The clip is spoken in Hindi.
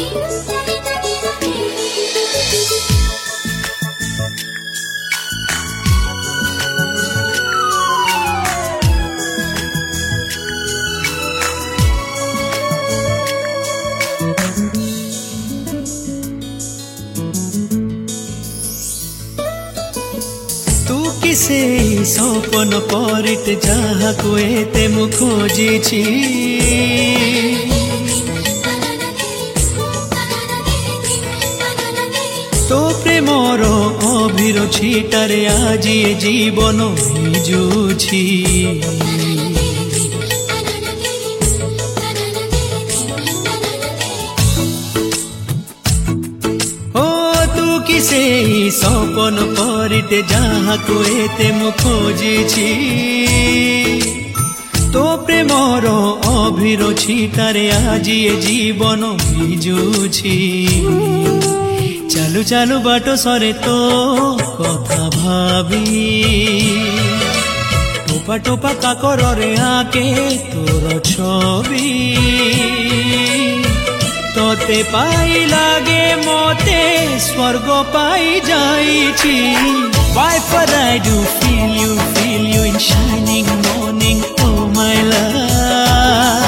से सपन परिते जहाको एते मु खोजिछि तो प्रेमर अभिर छिटारे आजी जीवन भिजुछि से सपन परिते जहाको एते मु खोजिछि तो प्रेमर अभिर छिटारे आजी जीवन भिजुछि चालू चालू बाटो सरे तो कथा भाबी टोपा टोपा काकर रे आके तोर छवि तोते पाई लागे मोते स्वर्ग पाई जाइछि Why for I do feel you in shining morning, oh my love